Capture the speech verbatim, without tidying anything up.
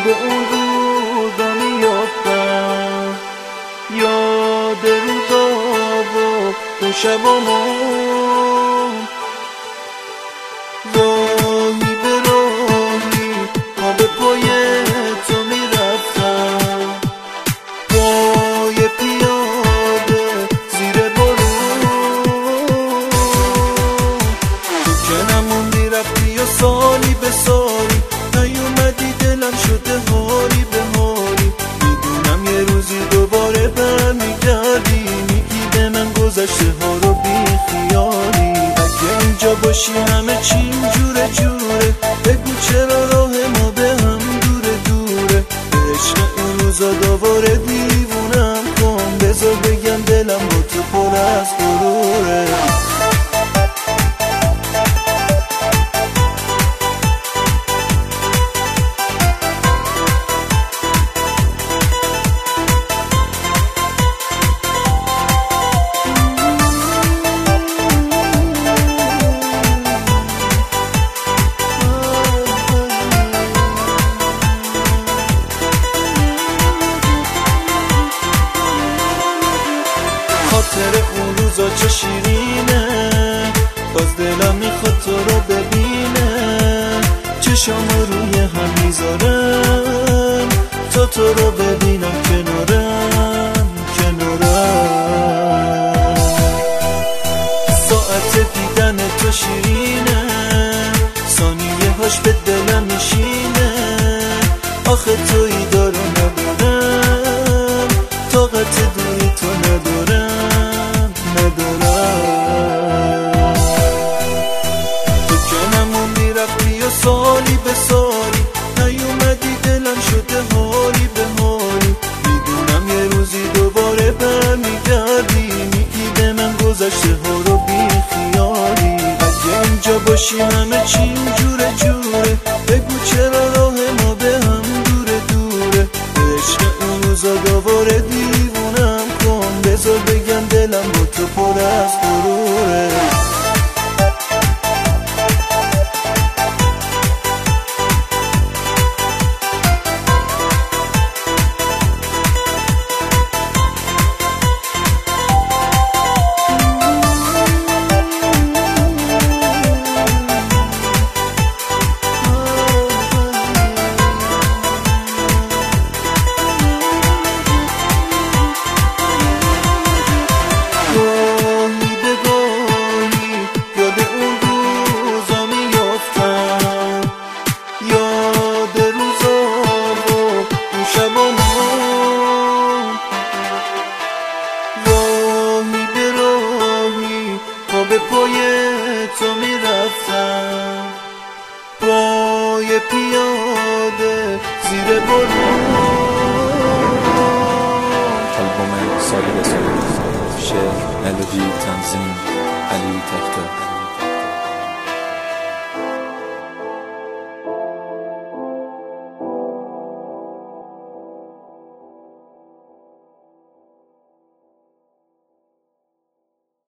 یاد اون روزا میافتم، یاد روزا و اون شبامون. راهی به راهی پا به پای تو میرفتم، پای پیاده زیر بارون. تو که نموندی رفتی و سالی به سالی نیومدی، دلم شده حالی به حالی. میدونم یه روزی دوباره برمیگردی، میگی به من گذشته ها رو بی خیالی. اگه اینجا باشی همه چی جوره جوره، بگو چرا راه ما به هم دوره دوره. به عشق اون روزا دوباره دیوونم کن، بذار بگم دلم با تو پر از غروره. خاطر اون روزا چه شیرینه، باز دلم میخواد تو رو ببینه. چشام روی هم میذارم تا تو رو ببینم کنارم کنارم. ساعت دیدن تو شیرینه، ثانیه هاش به دلم میشینه. آخه تویی دارو ندارم، طاقت دوری تو ندارم ندارم. تو که نموندی رفتی و سالی به سالی نیومدی، دلم شده حالی به حالی. میدونم یه روزی دوباره برمیگردی، میگی به من گذشته ها رو بی خیالی. اگه اینجا باشی همه چی جوره جوره، بگو چرا راه ما به هم دوره دوره. به عشق اون روزا دوباره دیوونم کن، بذار بگم دلم با تو پر از غروره. به پای تو میرفتم، پای پیاده زیر بارون. آلبوم سالی به سالی، شعر، ملودی، تنظیم علی تک‌تک.